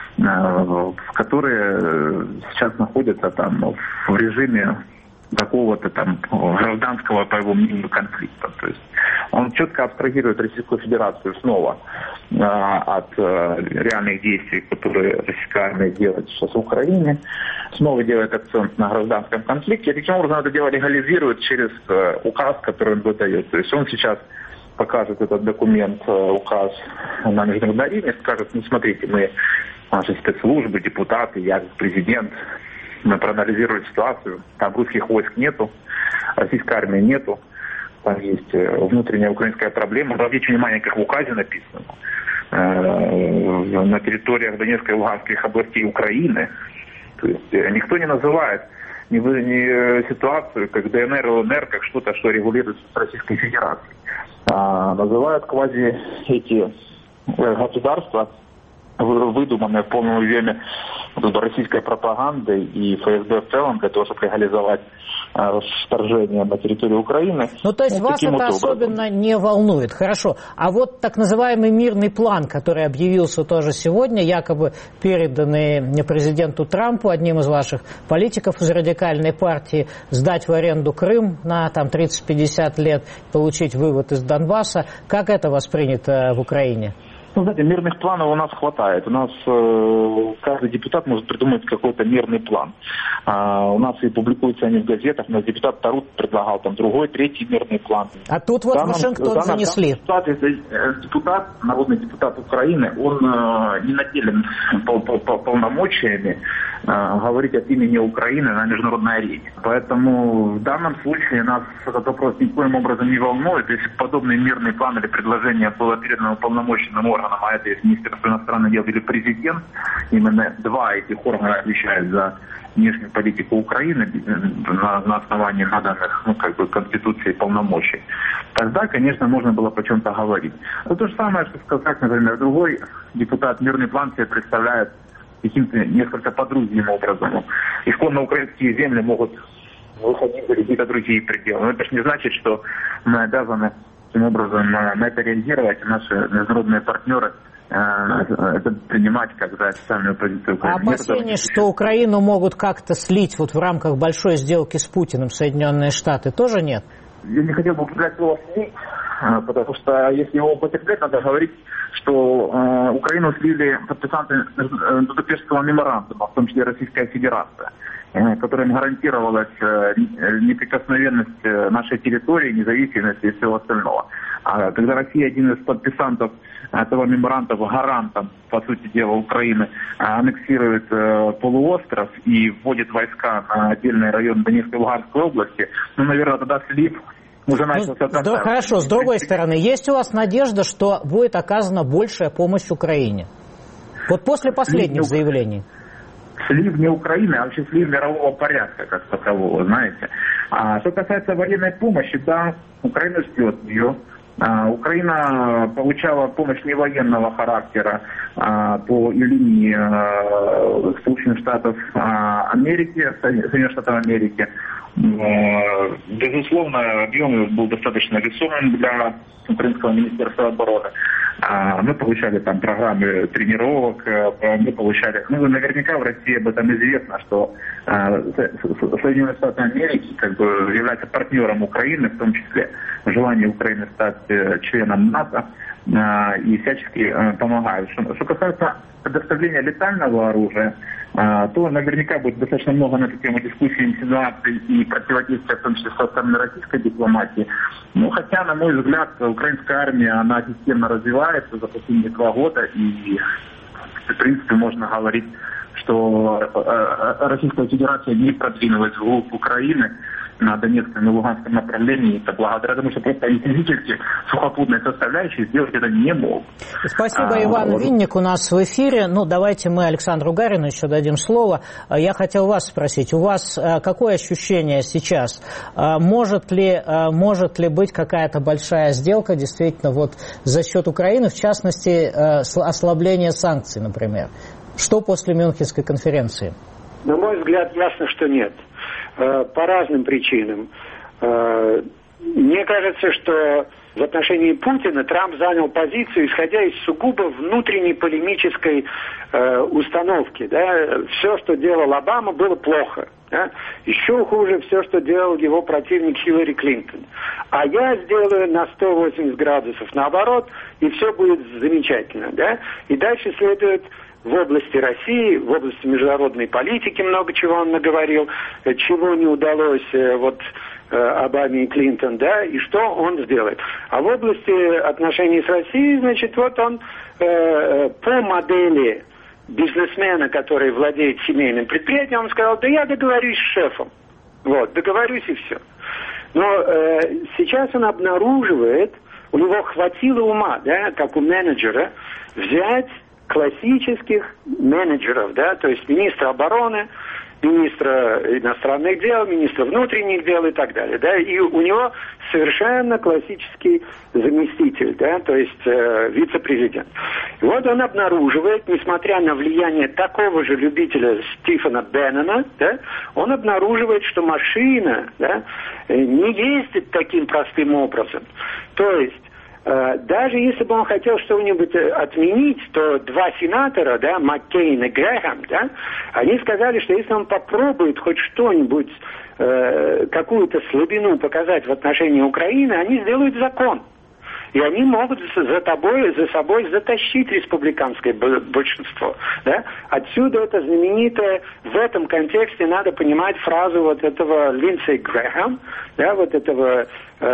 э, которые сейчас находятся там в режиме какого-то там гражданского, по его мнению, конфликта. То есть он четко абстрагирует Российскую Федерацию снова э, от э, реальных действий, которые российская армия делает сейчас в Украине, снова делает акцент на гражданском конфликте, и таким образом это дело легализирует через э, указ, который он выдает. То есть он сейчас покажет этот документ, э, указ на международной арене, скажет, ну смотрите, мы, наши спецслужбы, депутаты, я как президент, мы проанализировали ситуацию, там русских войск нету, российской армии нету, там есть внутренняя украинская проблема. Обратите внимание, как в указе написано, на территориях Донецкой и Луганской областей Украины, то есть никто не называет ни, ни ситуацию, как ДНР и ЛНР, как что-то, что регулируется с Российской Федерацией. А называют квази эти государства выдуманная в полном объеме российской пропагандой и ФСБ в целом для того, чтобы легализовать э, вторжение на территорию Украины. Ну, то есть ну, вас это вот особенно не волнует. Хорошо. А вот так называемый мирный план, который объявился тоже сегодня, якобы переданный президенту Трампу, одним из ваших политиков из радикальной партии, сдать в аренду Крым на там тридцать-пятьдесят лет, получить вывод из Донбасса. Как это воспринято в Украине? Ну, знаете, мирных планов у нас хватает. У нас э, каждый депутат может придумать какой-то мирный план. А, у нас и публикуются они в газетах. У нас депутат Тарут предлагал там другой, третий мирный план. А тут вот данном, в Вашингтон данном, занесли. Данном, данном, депутат, народный депутат Украины, он э, не наделен пол, пол, пол, полномочиями э, говорить от имени Украины на международной арене. Поэтому в данном случае нас этот вопрос никоим образом не волнует. Если подобный мирный план или предложение было передано уполномоченным органам, а это есть Министерство иностранных дел или президент, именно два этих органа отвечают за внешнюю политику Украины на, на основании наданных, ну, как бы, Конституции полномочий, тогда, конечно, можно было по чем-то говорить. Но то же самое, что сказать, например, другой депутат мирный план себе представляет каким-то несколько подружным образом. Исконно украинские земли могут выходить за какие-то другие пределы. Но это же не значит, что мы обязаны таким образом на это реагировать, наши международные партнеры э, это принимать как за официальную позицию Украины. А опасения, что Украину могут как-то слить вот в рамках большой сделки с Путиным Соединенные Штаты, тоже нет? Я не хотел бы употреблять слово «слить», потому что если его употреблять, надо говорить, что э, Украину слили подписанты Будапештского меморандума, в том числе Российская Федерация, которым гарантировалась неприкосновенность нашей территории, независимости и всего остального. А когда Россия один из подписантов этого меморандума, гарантом, по сути дела, Украины, аннексирует полуостров и вводит войска на отдельный район Донецкой и Луганской области, ну, наверное, тогда слив уже начался... Ну, да, хорошо, с другой стороны, есть у вас надежда, что будет оказана большая помощь Украине? Вот после последних заявлений. Слив не Украины, а вообще слив мирового порядка, как такового, знаете. А что касается военной помощи, да, Украина ждет ее. А, Украина получала помощь не военного характера а, по линии а, Соединенных Штатов а, Америки, Соединенных Штатов Америки. А, безусловно, объем был достаточно весомым для Украинского министерства обороны. Мы получали там программы тренировок, мы получали... Ну, наверняка в России об этом известно, что Соединенные Штаты Америки как бы являются партнером Украины, в том числе в желании Украины стать членом НАТО, и всячески помогают. Что, что касается предоставления летального оружия, то наверняка будет достаточно много на эту тему дискуссий, инсинуаций и противодействия, в том числе со стороны российской дипломатии. Ну, хотя, на мой взгляд, украинская армия, она системно развивается за последние два года, и, в принципе, можно говорить, что Российская Федерация не продвинулась вглубь Украины на Донецком и Луганском направлении. Это благодаря тому, что просто физически сухопутной составляющей сделать это не мог. Спасибо, а, Иван вот. Винник у нас в эфире. Ну, давайте мы Александру Гарину еще дадим слово. Я хотел вас спросить, у вас какое ощущение сейчас? Может ли, может ли быть какая-то большая сделка действительно вот за счет Украины, в частности, ослабление санкций, например? Что после Мюнхенской конференции? На мой взгляд, ясно, что нет. По разным причинам. Мне кажется, что в отношении Путина Трамп занял позицию, исходя из сугубо внутренней полемической э, установки. Да? Все, что делал Обама, было плохо. Да? Еще хуже все, что делал его противник Хиллари Клинтон. А я сделаю на сто восемьдесят градусов наоборот, и все будет замечательно. Да? И дальше следует... В области России, в области международной политики много чего он наговорил, чего не удалось вот Обаме и Клинтон, да, и что он сделает. А в области отношений с Россией, значит, вот он э, по модели бизнесмена, который владеет семейным предприятием, он сказал, да я договорюсь с шефом. Вот, договорюсь и все. Но э, сейчас он обнаруживает, у него хватило ума, да, как у менеджера, взять классических менеджеров, да, то есть министра обороны, министра иностранных дел, министра внутренних дел и так далее, да, и у него совершенно классический заместитель, да, то есть э, вице-президент. И вот он обнаруживает, несмотря на влияние такого же любителя Стивена Беннона, да, он обнаруживает, что машина, да, не ездит таким простым образом. То есть даже если бы он хотел что-нибудь отменить, то два сенатора, да, Маккейн и Грэхэм, да, они сказали, что если он попробует хоть что-нибудь, э, какую-то слабину показать в отношении Украины, они сделают закон. И они могут за, тобой, за собой затащить республиканское большинство. Да? Отсюда это знаменитое, в этом контексте надо понимать фразу вот этого Линдсей Грэхэм, да, вот этого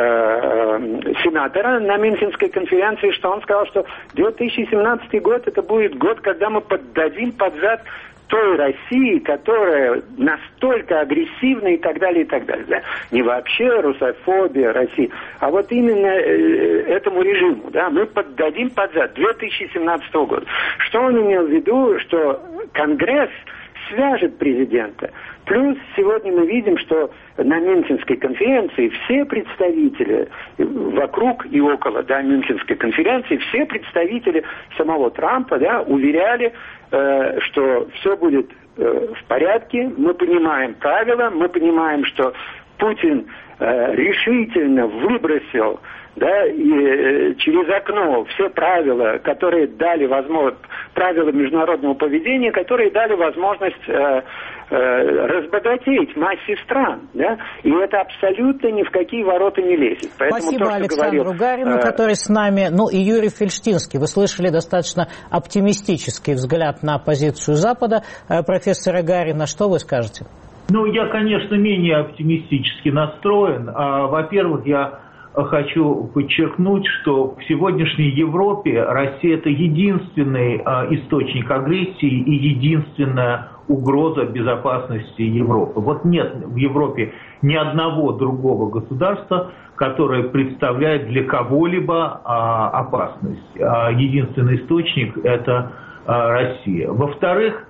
э, сенатора на Мюнхенской конференции, что он сказал, что две тысячи семнадцатый год это будет год, когда мы поддадим под зад той России, которая настолько агрессивна и так далее, и так далее. Да? Не вообще русофобия России, а вот именно э, этому режиму. Да? Мы поддадим под зад две тысячи семнадцатого года. Что он имел в виду? Что Конгресс свяжет президента. Плюс сегодня мы видим, что на Мюнхенской конференции все представители вокруг и около, да, Мюнхенской конференции, все представители самого Трампа, да, уверяли, э, что все будет э, в порядке, мы понимаем правила, мы понимаем, что Путин э, решительно выбросил, да, и э, через окно все правила, которые дали возможность, правила международного поведения, которые дали возможность э, э, разбогатеть массе стран, да, и это абсолютно ни в какие ворота не лезет. Поэтому спасибо то, Александру говорил, Гарину, э, который с нами, ну и Юрий Фельштинский. Вы слышали достаточно оптимистический взгляд на позицию Запада профессора Гарина. Что вы скажете? Ну, я, конечно, менее оптимистически настроен. А, во-первых, я хочу подчеркнуть, что в сегодняшней Европе Россия – это единственный а, источник агрессии и единственная угроза безопасности Европы. Вот нет в Европе ни одного другого государства, которое представляет для кого-либо а, опасность. А, единственный источник – это а, Россия. Во-вторых,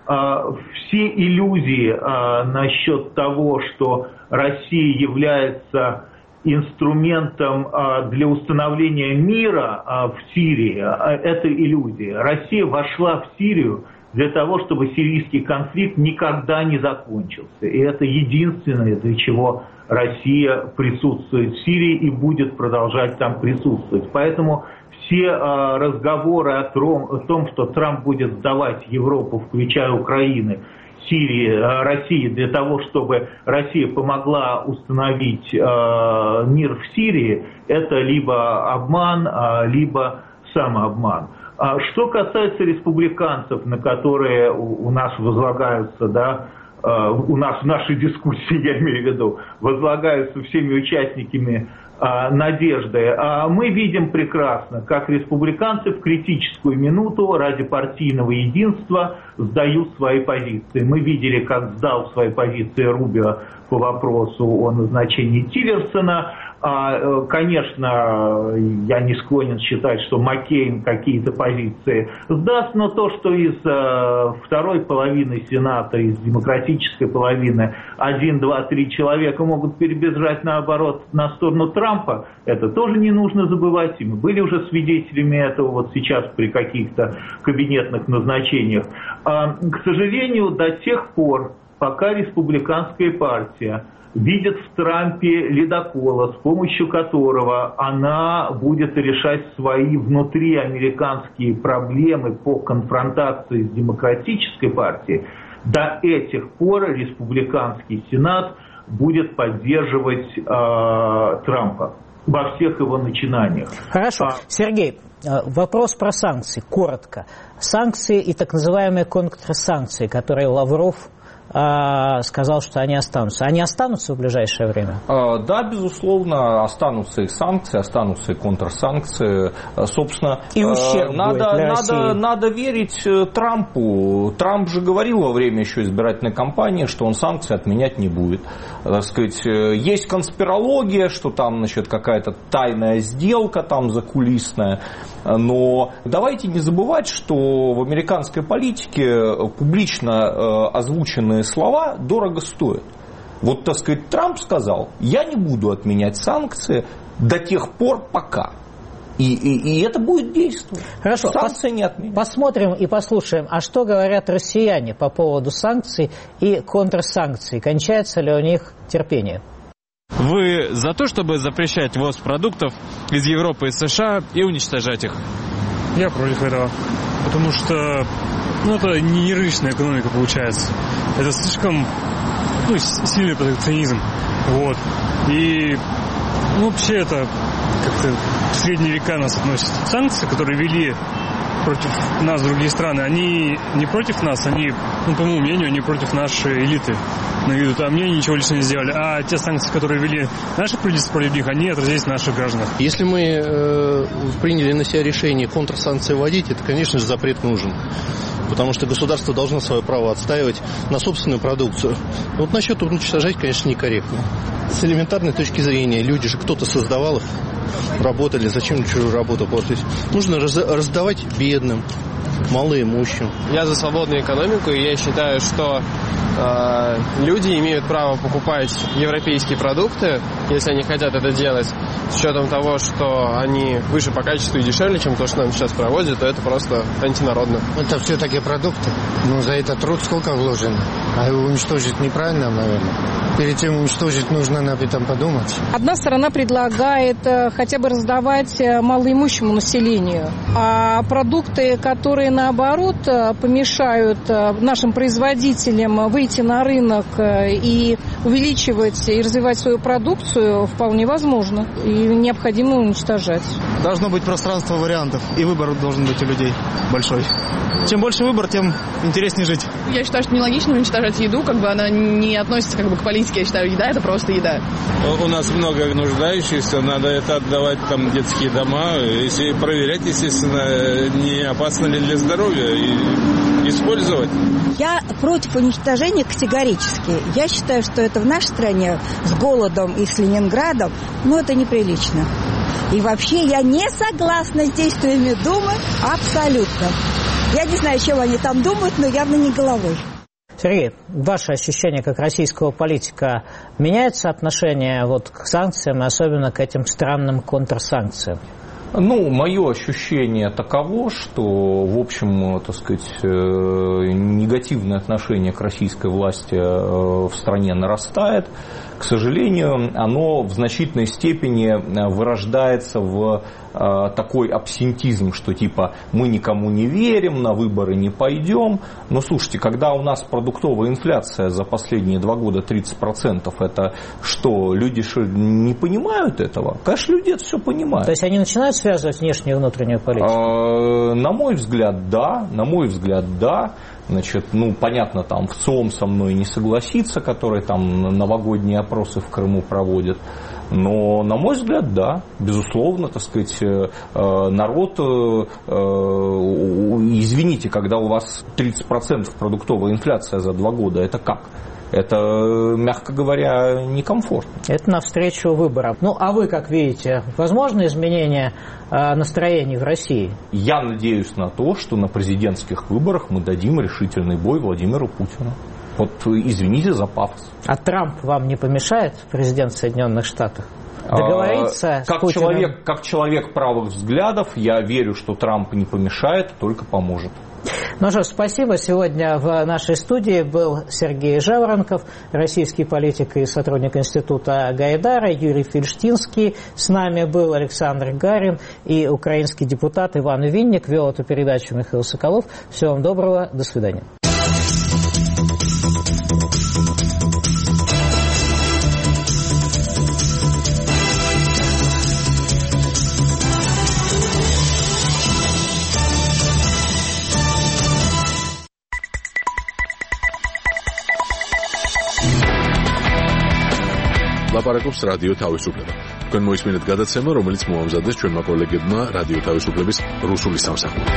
все иллюзии а, насчет того, что Россия является инструментом а, для установления мира а, в Сирии, а, это иллюзия. Россия вошла в Сирию для того, чтобы сирийский конфликт никогда не закончился. И это единственное, для чего Россия присутствует в Сирии и будет продолжать там присутствовать. Поэтому все э, разговоры о том, о том, что Трамп будет сдавать Европу, включая Украину, Сирии, э, России, для того, чтобы Россия помогла установить э, мир в Сирии, это либо обман, э, либо самообман. А что касается республиканцев, на которые у, у нас возлагаются, да, э, у нас в нашей дискуссии, я имею в виду, возлагаются всеми участниками надежды. Мы видим прекрасно, как республиканцы в критическую минуту ради партийного единства сдают свои позиции. Мы видели, как сдал свои позиции Рубио по вопросу о назначении Тиллерсона. Конечно, я не склонен считать, что Маккейн какие-то позиции сдаст, но то, что из второй половины Сената, из демократической половины один, два, три человека могут перебежать наоборот на сторону Трампа, это тоже не нужно забывать. И мы были уже свидетелями этого вот сейчас при каких-то кабинетных назначениях. К сожалению, до тех пор, пока республиканская партия видит в Трампе ледокола, с помощью которого она будет решать свои внутриамериканские проблемы по конфронтации с демократической партией, до этих пор республиканский Сенат будет поддерживать э, Трампа во всех его начинаниях. Хорошо. А... Сергей, вопрос про санкции. Коротко. Санкции и так называемые контрсанкции, которые Лавров сказал, что они останутся. Они останутся в ближайшее время? Да, безусловно, останутся и санкции, останутся и контрсанкции. Собственно, и ущерб надо, будет для надо, России. Надо верить Трампу. Трамп же говорил во время еще избирательной кампании, что он санкции отменять не будет. Так сказать, есть конспирология, что там, значит, какая-то тайная сделка там закулисная. Но давайте не забывать, что в американской политике публично озвучены умные слова дорого стоят. Вот, так сказать, Трамп сказал, я не буду отменять санкции до тех пор, пока. И, и, и это будет действовать. Хорошо, санкции пос- не отменят. Посмотрим и послушаем, а что говорят россияне по поводу санкций и контрсанкций. Кончается ли у них терпение? Вы за то, чтобы запрещать ввоз продуктов из Европы и США и уничтожать их? Я против этого. Потому что ну, это не рыночная экономика получается. Это слишком ну, сильный протекционизм. Вот. И ну, вообще это как-то в средние века нас относят. Санкции, которые ввели против нас другие страны, они не против нас, они, ну, по моему мнению, они против нашей элиты наведут. А мне ничего лично не сделали. А те санкции, которые ввели наши правительства против них, они отразились на наших гражданах. Если мы э, приняли на себя решение контрсанкции вводить, это, конечно же, запрет нужен. Потому что государство должно свое право отстаивать на собственную продукцию. Вот насчет уничтожать, конечно, некорректно. С элементарной точки зрения, люди же, кто-то создавал их, работали, зачем чужую работу портить? Нужно раз, раздавать бедным, малоимущим. Я за свободную экономику, и я считаю, что э, люди имеют право покупать европейские продукты, если они хотят это делать, с учетом того, что они выше по качеству и дешевле, чем то, что нам сейчас проводят, то это просто антинародно. Это все-таки продукты. Ну, за этот труд сколько вложено? А его уничтожить неправильно, наверное. Перед тем уничтожить нужно об этом подумать. Одна сторона предлагает хотя бы раздавать малоимущему населению, а продукты, которые наоборот помешают нашим производителям выйти на рынок и увеличивать и развивать свою продукцию, вполне возможно. И необходимо уничтожать. Должно быть пространство вариантов, и выбор должен быть у людей большой. Чем больше выбор, тем интереснее жить. Я считаю, что нелогично уничтожать еду, как бы она не относится как бы к политике. Я считаю, еда – это просто еда. У нас много нуждающихся, надо это отдавать там детские дома, если проверять, естественно, не опасно ли для здоровья, и использовать. Я против уничтожения категорически. Я считаю, что это в нашей стране с голодом и с Ленинградом, ну, это неприлично. И вообще я не согласна с действиями Думы абсолютно. Я не знаю, чем они там думают, но явно не головой. Сергей, ваше ощущение как российского политика, меняется отношение вот к санкциям, и особенно к этим странным контрсанкциям? Ну, мое ощущение таково, что, в общем, так сказать, негативное отношение к российской власти в стране нарастает. К сожалению, оно в значительной степени вырождается в такой абсентизм, что типа мы никому не верим, на выборы не пойдем. Но слушайте, когда у нас продуктовая инфляция за последние два года тридцать процентов, это что, люди что, не понимают этого? Конечно, люди это все понимают. То есть они начинают связывать внешнюю и внутреннюю политику? А, на мой взгляд, да. На мой взгляд, да. Значит, ну, понятно, там ВЦИОМ со мной не согласится, который там новогодние опросы в Крыму проводит. Но, на мой взгляд, да, безусловно, так сказать, народ, извините, когда у вас тридцать процентов продуктовая инфляция за два года, это как? Это, мягко говоря, некомфортно. Это навстречу выборам. Ну, а вы как видите, возможно изменение э, настроений в России? Я надеюсь на то, что на президентских выборах мы дадим решительный бой Владимиру Путину. Вот извините за пафос. А Трамп вам не помешает, президент Соединенных Штатов? Договориться а, как с Путиным? Человек, как человек правых взглядов, я верю, что Трамп не помешает, только поможет. Ну что ж, спасибо. Сегодня в нашей студии был Сергей Жаворонков, российский политик и сотрудник Института Гайдара, Юрий Фельштинский. С нами был Александр Гарин и украинский депутат Иван Винник. Вел эту передачу Михаил Соколов. Всего вам доброго. До свидания. ლაპარაკობს რადიო თავისუფლება. თქვენ მოისმინეთ გადაცემა, რომელიც მოამზადეს ჩვენმა კოლეგებმა რადიო თავისუფლების რუსული სამსახურიდან.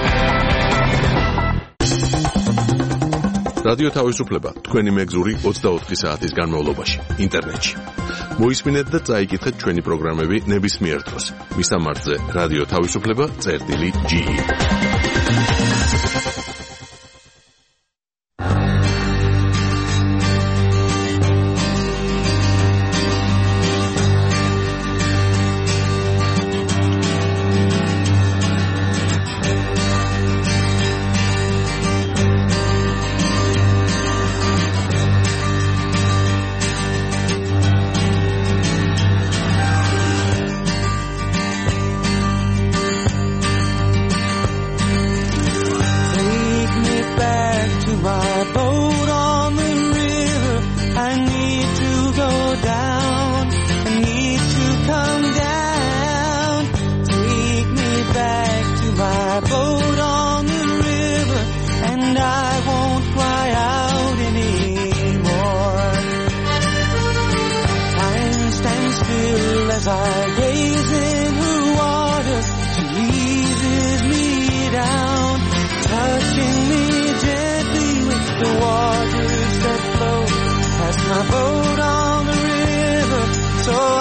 რადიო თავისუფლება თქვენი მეგზური ოცდაოთხი საათის განმავლობაში ინტერნეტში. მოისმინეთ და წაიკითხეთ ჩვენი პროგრამები ნებისმიერ დროს. მისამართზე რადიო თავისუფლება წერტილი ჯი ი as I gaze in her waters, she eases me down, touching me gently with the waters that flow past my boat on the river. So